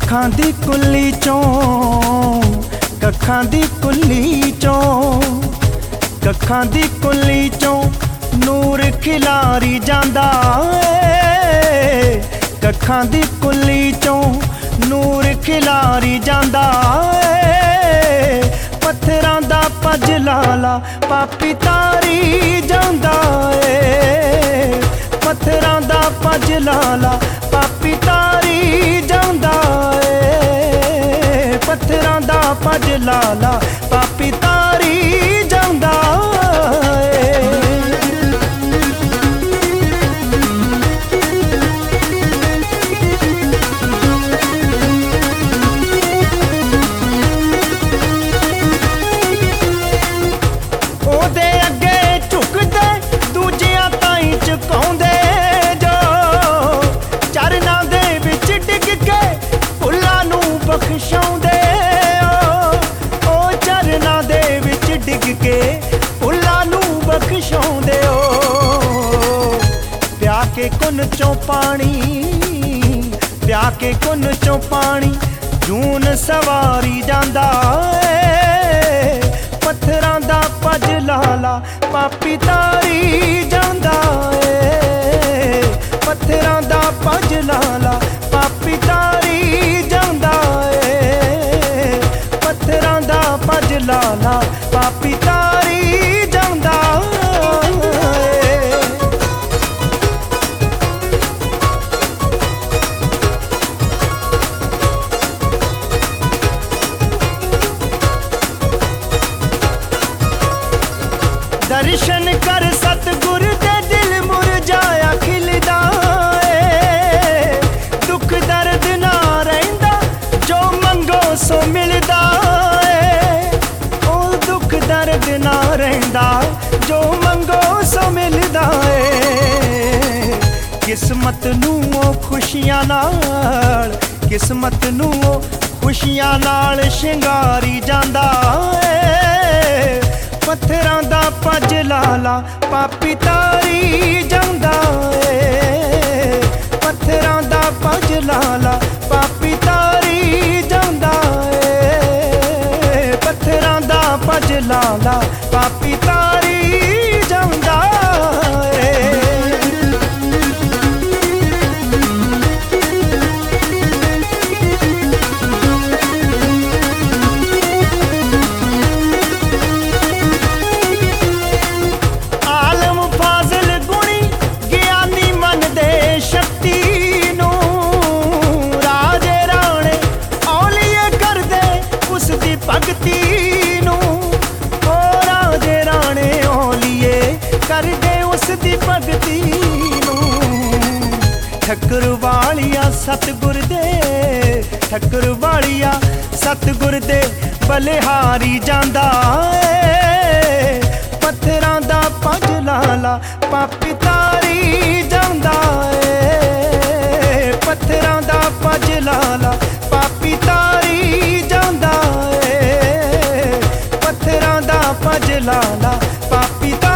ਕੱਖਾਂ ਦੀ ਕੁੱਲੀ ਚੋਂ, ਕੱਖਾਂ ਦੀ ਕੁੱਲੀ ਚੋਂ, ਕੱਖਾਂ ਦੀ ਕੁੱਲੀ ਚੋਂ ਨੂਰ ਖਿਲਾਰੀ ਜਾਂਦਾ ਏ। ਕੱਖਾਂ ਦੀ ਕੁੱਲੀ ਚੋਂ ਨੂਰ ਖਿਲਾਰੀ ਜਾਂਦਾ ਏ। ਪੱਥਰਾਂ ਦਾ ਪੱਜ ਲਾਲਾ ਪਾਪੀ ਤਾਰੀ ਜਾਂਦਾ ਏ। ਪੱਥਰਾਂ ਦਾ ਪੱਜ ਲਾਲਾ ਪਾਪੀ ਤਾਰੀ ਜਾਂਦਾ ਏ। ਪੱਥਰਾਂ ਦਾ ਪੱਜ ਲਾਲਾ ਪਾਪੀ ਤਾਰੀ ਜਾਂਦਾ ਏ। ਉਹਦੇ ਅੱਗੇ ਝੁਕਦੇ ਦੂਜਿਆਂ ਤਾਈਂ ਝੁਕਾਉਂਦੇ ਜੋ, ਚਰਨਾਂ ਦੇ ਵਿੱਚ ਡਿੱਗ ਕੇ ਫੁੱਲਾਂ ਨੂੰ ਬਖਸ਼ਾਉਂਦੇ ਉਹ ਚਰਨਾਂ ਦੇ ਵਿੱਚ ਡਿੱਗ ਕੇ ਫੁੱਲਾਂ ਨੂੰ ਬਖਸ਼ਾਉਂਦੇ ਉਹ। ਪਿਆ ਕੇ ਕੁੰਨ ਚੋਂ ਪਾਣੀ, ਪਿਆ ਕੇ ਕੁੰਨ ਚੋਂ ਪਾਣੀ ਜੂਨ ਸਵਾਰੀ ਜਾਂਦਾ ਏ। ਪੱਥਰਾਂ ਦਾ ਪੱਜ ਲਾਲਾ ਪਾਪੀ ਤਾਰੀ ਜਾਂਦਾ ਏ। ਪੱਥਰਾਂ ਦਾ ਪੱਜ ਲਾਲਾ ਪਾਪੀ ਤਾਰੀ ਜਾਂਦਾ ਏ। ਪੱਥਰਾਂ ਦਾ ਪੱਜ ਲਾਲਾ ਪਾਪੀ ਤਾਰੀ ਜਾਂਦਾ ਏ। दर्शन कर सतगुर दे दिल मुरझाया खिलदा ए। दुख दर्द ना रहिंदा जो मंगो सो मिलदा ए। ओ दुख दर्द ना रहिंदा जो मंगो सो मिलदा ए। किस्मत नूं ओ खुशियां नाल, किस्मत नूं ओ खुशियां नाल शिंगारी जांदा ए। पत्थरां दा पज लाला पापी तारी जांदा ए। पत्थरां दा पज लाला पापी तारी जांदा ए। पत्थरां दा पज लाला पापी तारी जांदा ए। भगती नूं ओ राजे राणे औलीए करदे उसदी भगती नूं। ठक्कर वालिया सतगुर दे, ठक्कर वालिया सतगुर दे बलिहारी जांदा ए। पत्थरां दा पज लाला पापी तारी जांदा ए। पत्थरां दा पज लाला पापी तारी जांदा ए। पत्थरां दा पज लाला पापी तारी